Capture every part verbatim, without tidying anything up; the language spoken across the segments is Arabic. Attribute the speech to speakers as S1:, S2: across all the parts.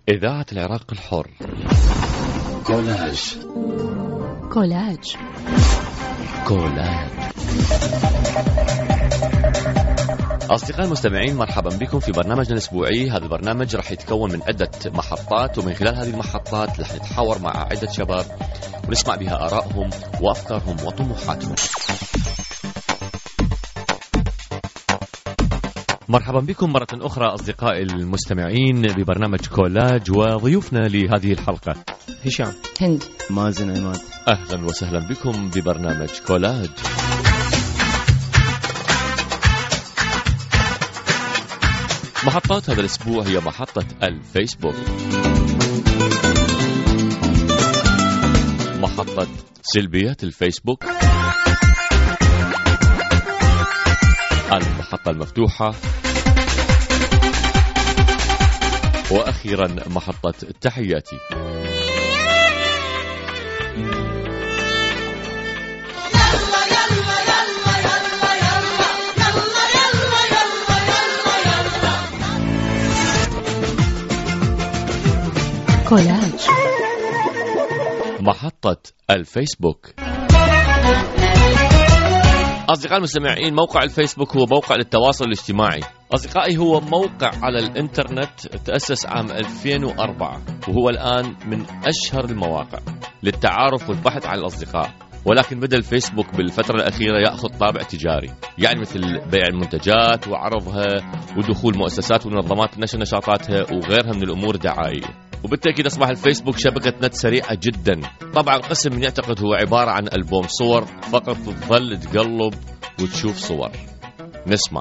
S1: إذاعة العراق الحر.
S2: كولاج
S3: كولاج
S1: كولاج. أصدقائي المستمعين، مرحبا بكم في برنامجنا الأسبوعي. هذا البرنامج راح يتكون من عدة محطات، ومن خلال هذه المحطات راح نتحاور مع عدة شباب ونسمع بها آرائهم وأفكارهم وطموحاتهم. مرحبا بكم مرة أخرى أصدقائي المستمعين ببرنامج كولاج، وضيوفنا لهذه الحلقة
S4: هشام،
S3: هند،
S4: مازن، عماد.
S1: أهلا وسهلا بكم ببرنامج كولاج. محطات هذا الأسبوع هي محطة الفيسبوك، محطة سلبيات الفيسبوك، المحطة المفتوحة، وأخيرا محطة تحياتي.
S3: كولاج.
S1: محطة الفيسبوك. أصدقائي المستمعين، موقع الفيسبوك هو موقع للتواصل الاجتماعي. أصدقائي، هو موقع على الإنترنت تأسس عام ألفين وأربعة، وهو الآن من أشهر المواقع للتعارف والبحث عن الأصدقاء. ولكن بدأ الفيسبوك بالفترة الأخيرة يأخذ طابع تجاري، يعني مثل بيع المنتجات وعرضها ودخول مؤسسات ومنظمات نشر نشاطاتها وغيرها من الأمور دعائية. وبالتأكيد أصبح الفيسبوك شبكة نت سريعة جدا. طبعا القسم من يعتقد هو عبارة عن ألبوم صور فقط تظل تقلب وتشوف صور. نسمع.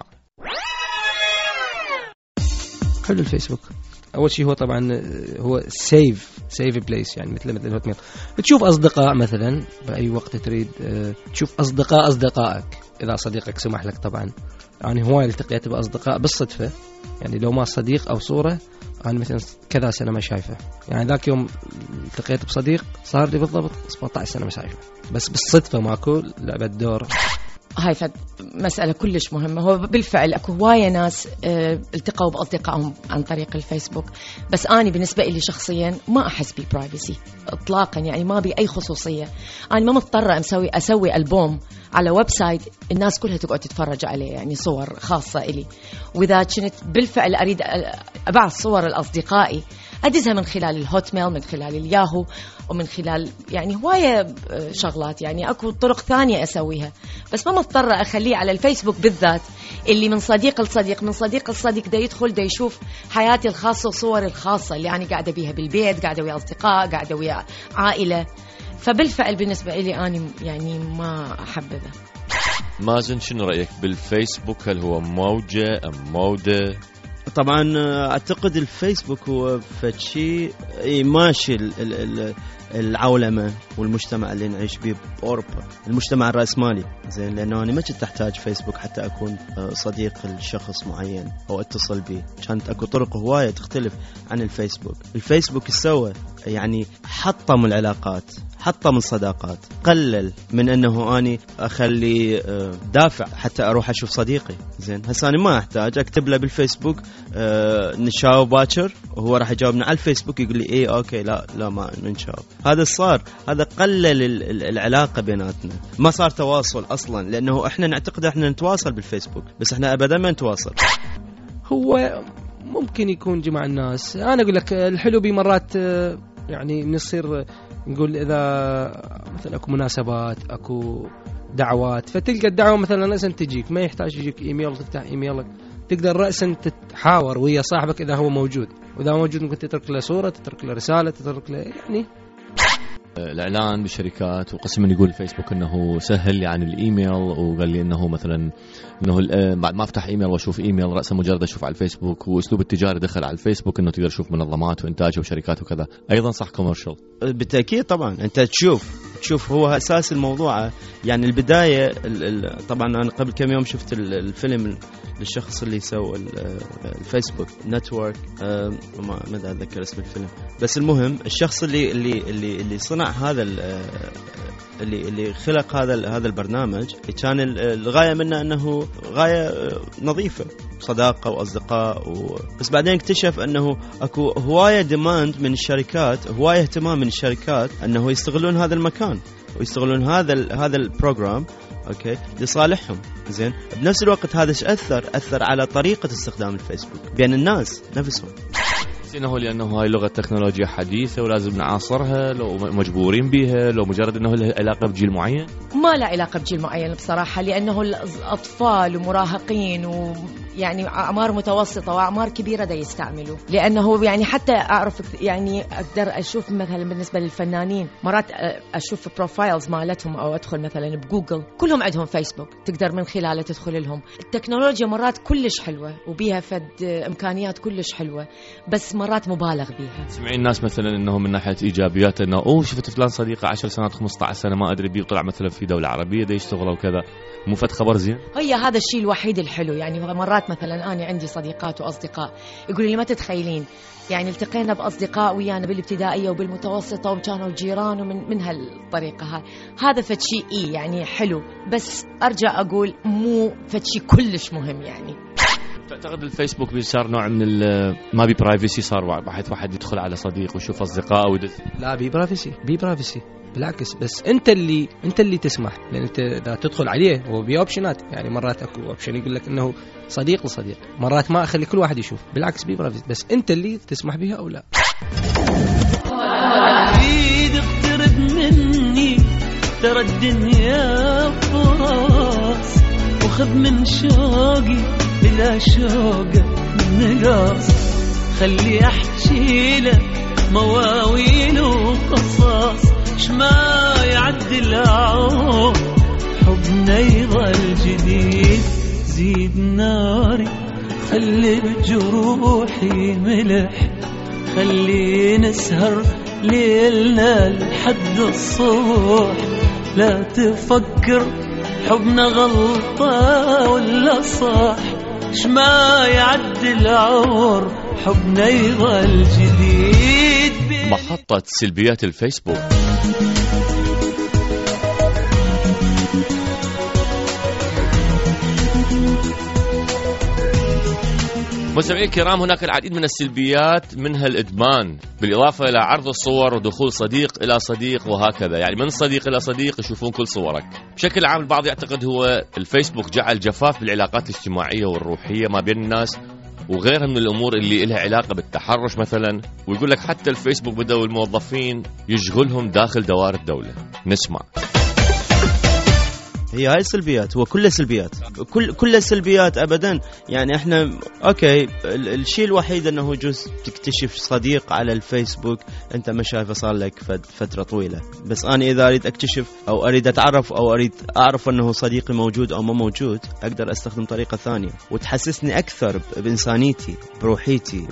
S4: حلو الفيسبوك. أول شيء هو طبعا هو سيف سيف بليس، يعني مثل مثل الهوت ميل. تشوف أصدقاء مثلا بأي وقت تريد، تشوف أصدقاء أصدقائك إذا صديقك سمح لك. طبعا يعني هواي التقيت بأصدقاء بالصدفة، يعني لو ما صديق أو صورة أنا مثلا كذا سنة ما شايفه. يعني ذاك يوم التقيت بصديق صار لي بالضبط سبعة عشر سنة ما شايفه، بس بالصدفة ماكو لعبة دور.
S3: هاي فد مسألة كلش مهمة. هو بالفعل أكو هواية ناس اه التقوا بأصدقائهم عن طريق الفيسبوك، بس أنا بالنسبة لي شخصيا ما أحس بالبرايفسي إطلاقا، يعني ما بي أي خصوصية. أنا ما مضطرة أسوي أسوي ألبوم على ويب سايت الناس كلها تقعد تتفرج عليه، يعني صور خاصة إلي. وإذا كنت بالفعل أريد أبعث صور لأصدقائي أدزها من خلال الهوت ميل، من خلال الياهو، ومن خلال يعني هواية شغلات، يعني أكو طرق ثانية أسويها، بس ما مضطرة أخليه على الفيسبوك بالذات اللي من صديق لصديق، من صديق لصديق دا يدخل دا يشوف حياتي الخاصة وصوري الخاصة اللي أنا قاعدة بيها بالبيت، قاعدة ويا أصدقاء، قاعدة ويا عائلة. فبالفعل بالنسبة لي أنا يعني ما أحبذه.
S1: مازن، شنو رأيك بالفيسبوك؟ هل هو موجة أم مودة؟
S5: طبعا اعتقد الفيسبوك هو فشي ماشي العولمة والمجتمع اللي نعيش به بأوروبا، المجتمع الرأسمالي. زين، لأنه أنا ما كنت أحتاج فيسبوك حتى أكون صديق لشخص معين أو أتصل به. كانت أكو طرق هواية تختلف عن الفيسبوك. الفيسبوك سوى يعني حطم العلاقات، حطم الصداقات، قلل من أنه أنا أخلي دافع حتى أروح أشوف صديقي. زين، هسه أنا ما أحتاج أكتب له بالفيسبوك نشاوب باكر وهو راح يجاوبني على الفيسبوك يقول لي إيه أوكي لا لا ما نشاوب. هذا صار، هذا قلل العلاقة بيناتنا، ما صار تواصل أصلا، لأنه إحنا نعتقد إحنا نتواصل بالفيسبوك بس إحنا أبدا ما نتواصل.
S4: هو ممكن يكون جمع الناس. أنا أقول لك الحلو بمرات يعني بنصير نقول إذا مثلا أكو مناسبات، أكو دعوات، فتلقى الدعوة مثلا رأسا تجيك، ما يحتاج يجيك إيميل وتفتح إيميلك، تقدر رأسا تتحاور ويا صاحبك إذا هو موجود، وإذا موجود ممكن تترك له صورة، تترك له رسالة، تترك له يعني
S1: الإعلان بالشركات. وقسم من يقول الفيسبوك أنه سهل يعني الإيميل، وقال لي أنه مثلا أنه بعد ما أفتح إيميل وأشوف إيميل رأسا مجرد أشوف على الفيسبوك. وأسلوب التجاري دخل على الفيسبوك أنه تقدر تشوف منظمات وإنتاج وشركات وكذا. أيضا صح كوميرشال
S5: بالتأكيد. طبعا أنت تشوف تشوف هو أساس الموضوع. يعني البداية طبعا أنا قبل كم يوم شفت الفيلم للشخص اللي سوى الفيسبوك نتورك، ما ما أتذكر اسم الفيلم، بس المهم الشخص اللي اللي اللي اللي صنع هذا اللي اللي خلق هذا هذا البرنامج كان الغاية منه أنه غاية نظيفة، صداقة وأصدقاء و... بس بعدين اكتشف أنه أكو هواية ديماند من الشركات، هواية اهتمام من الشركات أنه يستغلون هذا المكان ويستغلون هذا ال هذا البروجرام اوكي لصالحهم. زين بنفس الوقت هذا ايش اثر اثر على طريقه استخدام الفيسبوك بين الناس نفسهم.
S1: انه لانه هاي لغه تكنولوجيا حديثه ولازم نعاصرها، لو مجبورين بها، لو مجرد انه لها علاقه بجيل معين؟
S3: ما له علاقه بجيل معين بصراحه، لانه الاطفال ومراهقين ويعني اعمار متوسطه واعمار كبيره دا يستعملوا، لانه يعني حتى اعرف يعني اقدر اشوف مثلا بالنسبه للفنانين مرات اشوف بروفايلز مالتهم او ادخل مثلا بجوجل كلهم عندهم فيسبوك تقدر من خلاله تدخل لهم. التكنولوجيا مرات كلش حلوه وبيها فد امكانيات كلش حلوه، بس مرات مبالغ بيها.
S1: سمعين الناس مثلا انه من ناحيه ايجابيات انه اوه شفت فلان صديقه عشر سنوات خمسة عشر سنه ما ادري بيه وطلع مثلا في دوله عربيه دا يشتغل وكذا، مو فد خبر زين؟
S3: هي هذا الشيء الوحيد الحلو. يعني مرات مثلا انا عندي صديقات واصدقاء يقولوا لي ما تتخيلين يعني التقينا باصدقاء ويانا بالابتدائيه وبالمتوسطه وكانوا جيران ومن من هالطريقه هاي. هذا فد شيء إيه يعني حلو، بس ارجع اقول مو فد شيء كلش مهم. يعني
S1: تعتقد الفيسبوك صار نوع من ما بي برايفسي، صار بحيث واحد يدخل على صديق ويشوف اصدقائه ويدز؟
S4: لا بي برايفسي بي برايفسي بالعكس، بس انت اللي انت اللي تسمح، لان انت اذا تدخل عليه هو بي اوبشنات. يعني مرات اكو اوبشن يقول لك انه صديق لصديق، مرات ما اخلي كل واحد يشوف، بالعكس بي برايفسي، بس انت اللي تسمح بها او لا.
S2: عيد اقترب مني ترى الدنيا فراس، وخذ من شوقي إلى شوقك نقاص، خلي أحكي لك مواويل وقصص، شما يعدل العمر حبنا يظل جديد، زيد ناري خلي بجروحي ملح، خلي نسهر ليلنا لحد الصبح، لا تفكر حبنا غلطة ولا صح، شما يعدل العمر حبنا يظل جديد.
S1: محطة سلبيات الفيسبوك. مستمعين الكرام، هناك العديد من السلبيات منها الإدمان، بالإضافة إلى عرض الصور ودخول صديق إلى صديق وهكذا، يعني من صديق إلى صديق يشوفون كل صورك. بشكل عام البعض يعتقد هو الفيسبوك جعل جفاف بالعلاقات الاجتماعية والروحية ما بين الناس وغيرها من الأمور اللي لها علاقة بالتحرش مثلا، ويقول لك حتى الفيسبوك بدأوا الموظفين يشغلهم داخل دوائر الدولة. نسمع.
S5: هي هاي السلبيات، هو كلها سلبيات، كل كلها سلبيات ابدا. يعني احنا اوكي الشيء الوحيد انه يجوز تكتشف صديق على الفيسبوك انت ما شايفه صار لك فتره طويله، بس انا اذا اريد اكتشف او اريد اتعرف او اريد اعرف انه صديقي موجود او ما موجود اقدر استخدم طريقه ثانيه وتحسسني اكثر بانسانيتي بروحيتي.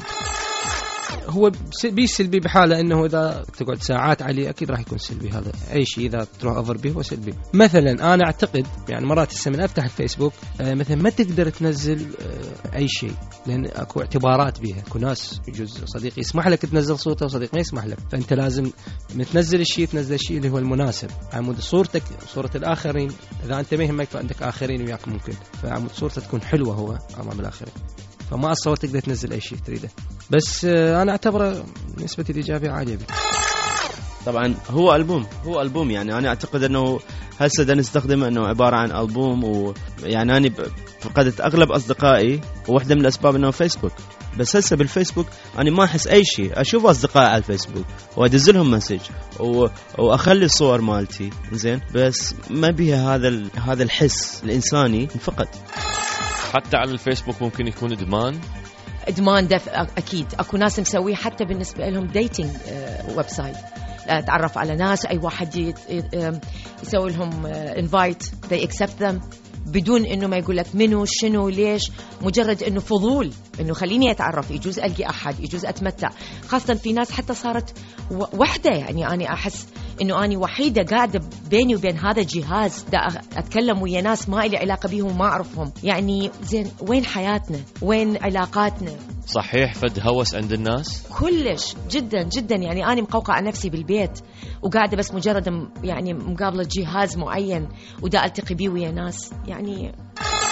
S4: هو بي سلبي بحاله انه اذا تقعد ساعات عليه اكيد راح يكون سلبي. هذا اي شيء اذا تروح اوفر به هو سلبي. مثلا انا اعتقد يعني مرات هسه من افتح الفيسبوك آه مثلا ما تقدر تنزل آه اي شيء، لان اكو اعتبارات بيها. اكو ناس يجوز صديق يسمح لك تنزل صورته وصديق ما يسمح لك، فانت لازم تنزل الشيء تنزل الشيء اللي هو المناسب. عمود صورتك صورة الاخرين، اذا انت ما يهمك فعندك اخرين وياك ممكن، فعمود صورته تكون حلوه هو امام الاخرين، فما أصور تقدر تنزل أي شيء تريده. بس أنا أعتبره نسبة الإيجابية عالية بي.
S5: طبعا هو ألبوم هو ألبوم يعني أنا أعتقد أنه هسه دا نستخدمه أنه عبارة عن ألبوم. ويعني أنا فقدت أغلب أصدقائي وواحدة من الأسباب أنه فيسبوك، بس هسه بالفيسبوك أنا ما أحس أي شيء. أشوف أصدقائي على الفيسبوك وأدزلهم مسج و... وأخلي الصور مالتي زين، بس ما بيها هذا ال... هذا الحس الإنساني انفقد.
S1: حتى على الفيسبوك ممكن يكون إدمان.
S3: إدمان دف أكيد. أكو ناس مسويه حتى بالنسبة لهم ديتينج ويب سايت، تعرف على ناس، أي واحد يسوي لهم انفايت they accept them بدون إنه ما يقول لك منو شنو ليش، مجرد إنه فضول إنه خليني أتعرف، يجوز ألقي أحد، يجوز أتمتع. خاصة في ناس حتى صارت وحدة، يعني أنا أحس إنه أنا وحيدة قاعدة بيني وبين هذا الجهاز دا أتكلم ويا ناس ما إلي علاقة بيهم وما أعرفهم. يعني زين وين حياتنا؟ وين علاقاتنا؟
S1: صحيح فد هوس عند الناس
S3: كلش جدا جدا. يعني أنا مقوقعة نفسي بالبيت وقاعدة بس مجرد يعني مقابلة جهاز معين ودا ألتقي بيه ويا ناس. يعني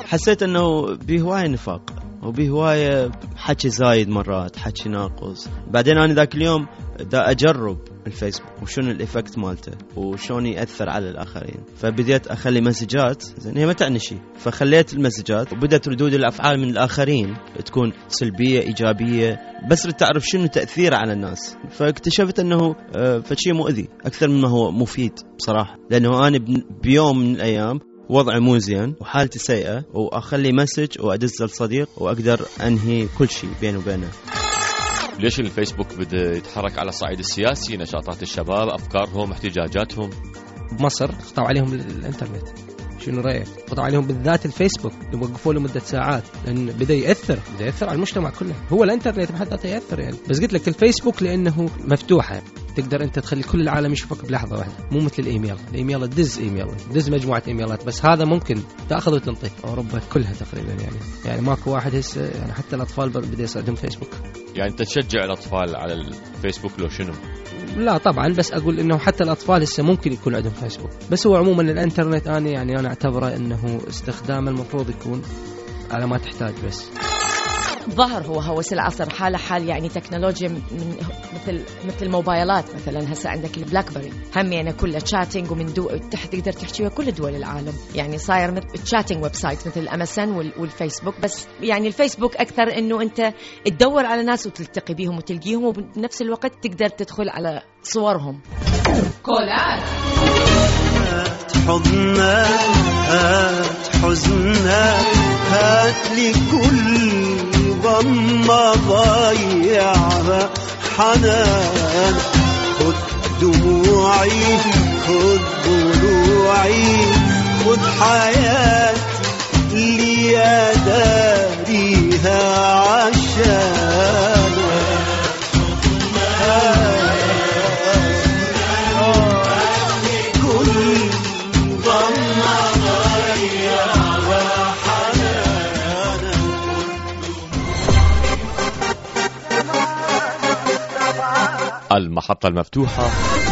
S5: حسيت انه بهواية نفاق وبهواية حكي زايد مرات، حكي ناقص. بعدين انا ذاك اليوم دا اجرب الفيسبوك وشون الإفكت مالته وشون يأثر على الآخرين، فبديت أخلي مسجات زين هي ما تعني شيء، فخليت المسجات وبدأت ردود الأفعال من الآخرين تكون سلبية إيجابية، بس تعرف شنو تأثيره على الناس. فاكتشفت أنه فشي مؤذي أكثر مما هو مفيد بصراحة، لأنه أنا بيوم من الأيام وضعي مو زين وحالتي سيئة وأخلي مسج وأدز لصديق وأقدر أنهي كل شيء بيني وبينه.
S1: ليش الفيسبوك بدأ يتحرك على الصعيد السياسي، نشاطات الشباب، أفكارهم، احتجاجاتهم؟
S4: بمصر قطعوا عليهم الانترنت، شنو رأيك؟ قطعوا عليهم بالذات الفيسبوك، وقفوا له مدة ساعات، لأن بدأ يأثر بدأ يأثر على المجتمع كله. هو الانترنت بحد ذاته يأثر يعني، بس قلت لك الفيسبوك لأنه مفتوحة، تقدر أنت تخلي كل العالم يشوفك بلحظة واحدة، مو مثل الإيميل. الإيميل تدز إيميل تدز مجموعة إيميلات، بس هذا ممكن تأخذ وتنطي. أوروبا كلها تقريبا يعني يعني ماكو واحد هسه يعني، حتى الأطفال بدأ يصعدهم فيسبوك.
S1: يعني أنت تشجع الأطفال على الفيسبوك لو شنو؟
S4: لا طبعا، بس أقول إنه حتى الأطفال هسه ممكن يكون عندهم فيسبوك. بس هو عموما الانترنت أنا يعني أنا أعتبره إنه استخدامه المفروض يكون على ما تحتاج بس.
S3: ظهر هو هوس العصر حال حال يعني تكنولوجيا من مثل مثل الموبايلات مثلا. هسه عندك البلاك بيري هم يعني كله تشاتينج، ومن دو تحت تقدر تحكي ويا كل دول العالم، يعني صاير مثل تشاتينج ويب سايت مثل الامازون والفيسبوك. بس يعني الفيسبوك اكثر انه انت تدور على ناس وتلتقي بيهم وتلقيهم، وبنفس الوقت تقدر تدخل على صورهم.
S2: كولات
S6: هات حضنك هات حزنك هات لي كل ضمة ضيعها حنان، خذ دموعي خذ ضلوعي خذ حياتي اللي داريها عشان
S1: المحطة المفتوحة.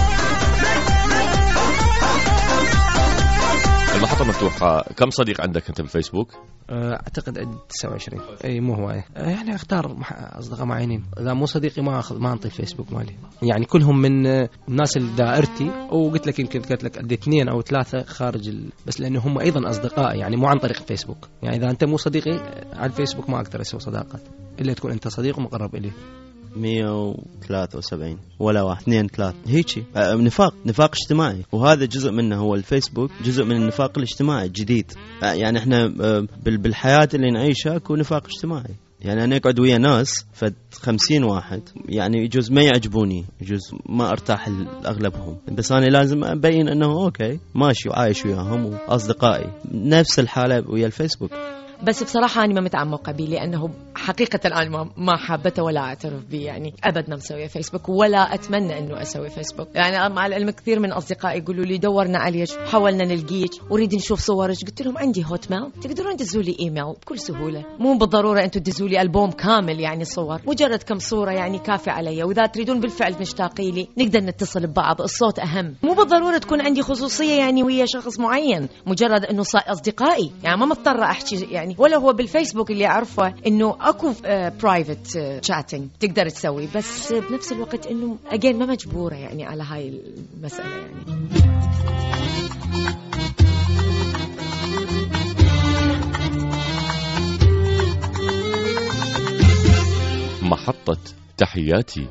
S1: المحطة المفتوحة، كم صديق عندك أنت بالفيسبوك؟
S4: أعتقد عندي تسعة وعشرين. أي مو هواية يعني، أختار أصدقاء معينين. إذا مو صديقي ما أخذ ما أنطي الفيسبوك مالي، يعني كلهم من الناس اللي دائرتي. وقلت لك يمكن قلت لك عندي اثنين أو ثلاثة خارج ال... بس لأنه هم أيضا أصدقاء يعني مو عن طريق الفيسبوك. يعني إذا أنت مو صديقي على الفيسبوك ما أقدر أسوي صداقات إلا تكون أنت صديق ومقرب إلي.
S5: مية وثلاثة وسبعين ولا واحد اثنين ثلاثة هيك آه نفاق نفاق اجتماعي، وهذا جزء منه. هو الفيسبوك جزء من النفاق الاجتماعي الجديد. آه يعني احنا آه بالحياة اللي نعيشها كو نفاق اجتماعي. يعني أنا أقعد ويا ناس فد خمسين واحد، يعني يجوز ما يعجبوني، يجوز ما أرتاح لأغلبهم، بس أنا لازم أبين أنه أوكي ماشي وعايش وياهم وأصدقائي. نفس الحالة ويا الفيسبوك.
S3: بس بصراحة أنا ما متعمقة به، لأنه حقيقة الآن ما حابته ولا أعترف به. يعني أبدا مسوي فيسبوك ولا أتمنى أنه أسوي فيسبوك. يعني مع العلم كثير من أصدقائي يقولوا لي دورنا عليك حاولنا نلقيك وريد نشوف صورك. قلت لهم عندي هوت ميل، تقدرون تدزوا لي إيميل بكل سهولة، مو بالضرورة أنتوا تدزوا لي ألبوم كامل يعني صور، مجرد كم صورة يعني كافي علي. وإذا تريدون بالفعل مشتاقي لي نقدر نتصل ببعض، الصوت أهم. مو بالضرورة تكون عندي خصوصية يعني ويا شخص معين، مجرد أنه أصدقائي يعني ما مضطرة أحكي يعني. ولا هو بالفيسبوك اللي أعرفه إنه أكو برايفت شاتينج تقدر تسوي، بس بنفس الوقت إنه أجين ما مجبورة يعني على هاي المسألة يعني.
S1: محطة تحياتي.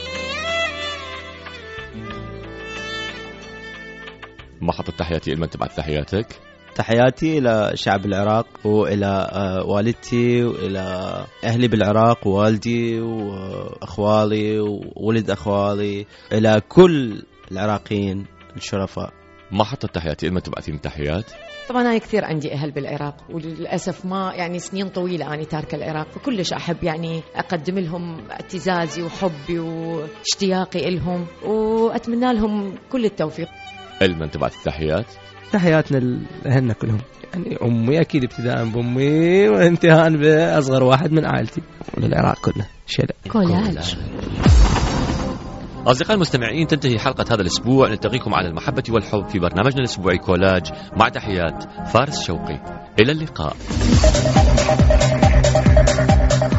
S1: محطة تحياتي، لمن تبعت تحياتك؟
S5: تحياتي إلى شعب العراق وإلى والدتي وإلى أهلي بالعراق ووالدي وأخوالي وولد أخوالي، إلى كل العراقيين الشرفاء.
S1: محطة تحياتي، لمن تبعتين تحيات؟
S3: طبعا أنا كثير عندي أهل بالعراق، وللأسف ما يعني سنين طويلة أنا تاركة العراق، فكلش أحب يعني أقدم لهم اعتزازي وحبي واشتياقي لهم، وأتمنى لهم كل التوفيق.
S1: لمن تبعت التحيات؟
S4: تحياتنا لأهلنا كلهم، يعني أمي أكيد ابتداء بأمي وانتهاء بأصغر واحد من عائلتي، وللعراق كله. شلة
S3: كولاج.
S1: أصدقائي المستمعين، تنتهي حلقة هذا الأسبوع. نلتقيكم على المحبة والحب في برنامجنا الأسبوعي كولاج، مع تحيات فارس شوقي. إلى اللقاء.